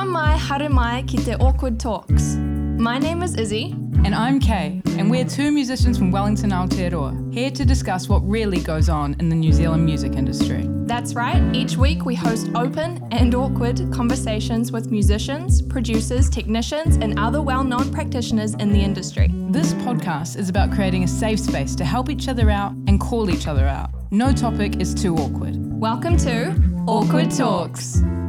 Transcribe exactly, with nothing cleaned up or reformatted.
mai haru mai ki te Awkward Talks. My name is Izzy. And I'm Kay, and we're two musicians from Wellington, Aotearoa, here to discuss what really goes on in the New Zealand music industry. That's right, each week we host open and awkward conversations with musicians, producers, technicians, and other well-known practitioners in the industry. This podcast is about creating a safe space to help each other out and call each other out. No topic is too awkward. Welcome to Awkward Talks.